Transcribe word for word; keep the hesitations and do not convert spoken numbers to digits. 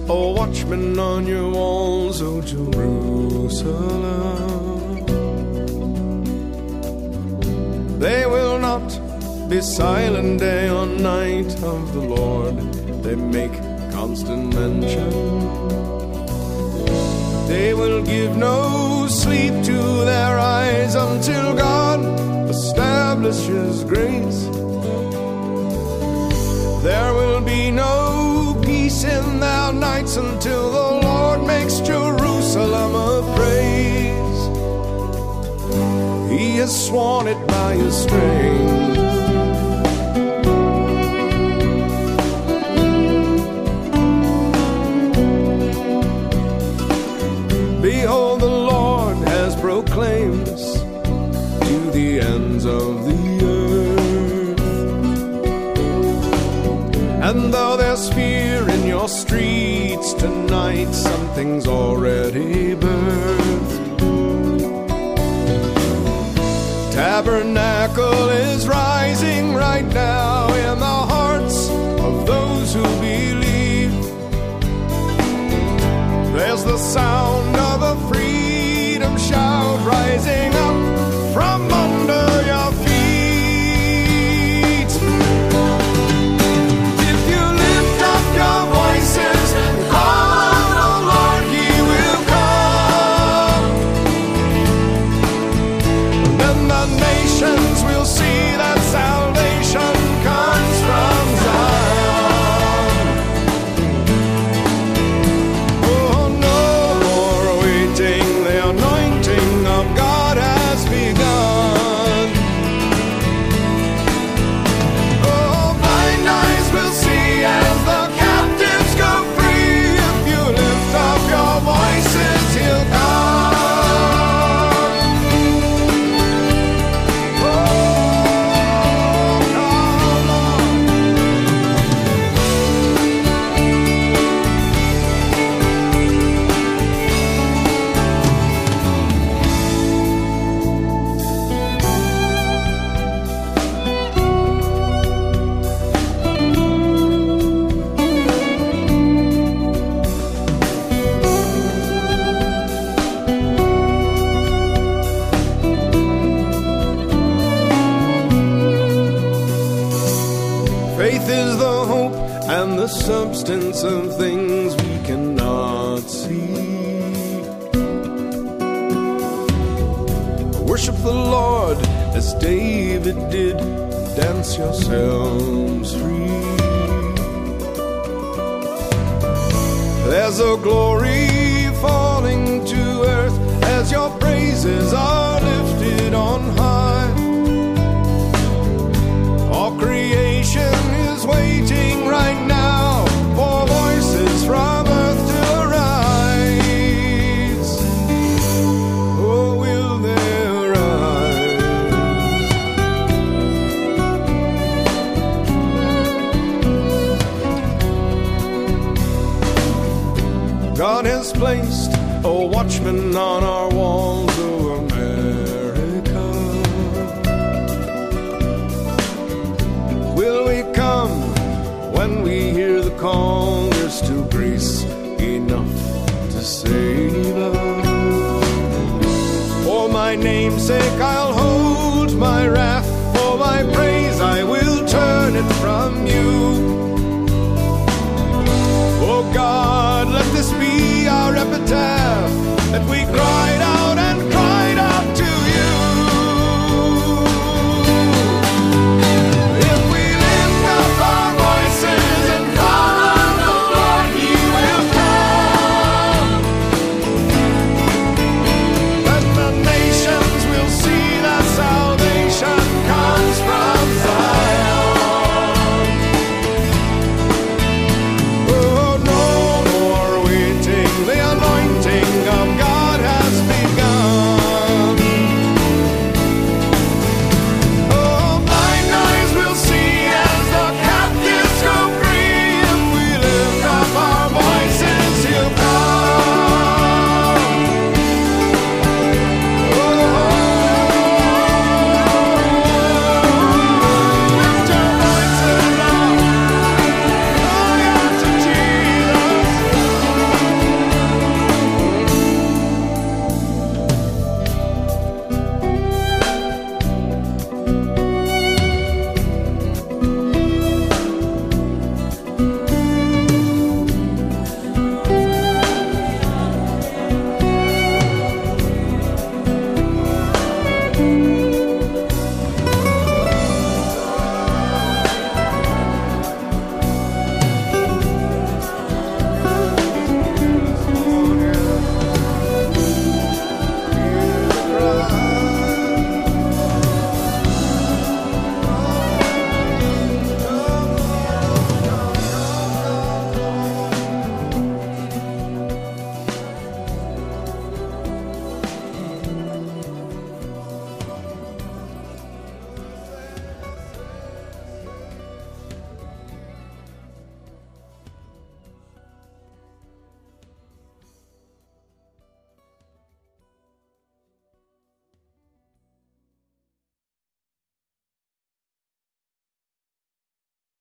oh watchmen on your walls, O Jerusalem. They will not be silent day or night of the Lord. They make constant mention. They will give no sleep to their eyes until God establishes grace. There will be no peace in their nights until the Lord makes Jerusalem a praise. He has sworn it by his strength. Behold, the Lord has proclaimed this to the ends of the earth. And though there's fear in your streets tonight, something's already birthed. Tabernacle is rising right now in the hearts of those who believe. There's the sound of a freedom shout rising up from under your feet. If you lift up your voices and call on the Lord, he will come. Then the nations will see that salvation comes from Zion. Substance of things we cannot see. Worship the Lord as David did, dance yourselves free. There's a glory falling to earth as your praises are lifted on high. All creation is waiting right now for voices from earth to arise. Oh, will they arise? God has placed a watchman on our walls, oh America. Will we come when we hear the call? There's still grace enough to save us. For my name's sake I'll hold my wrath, for my praise I will turn it from you. Oh God,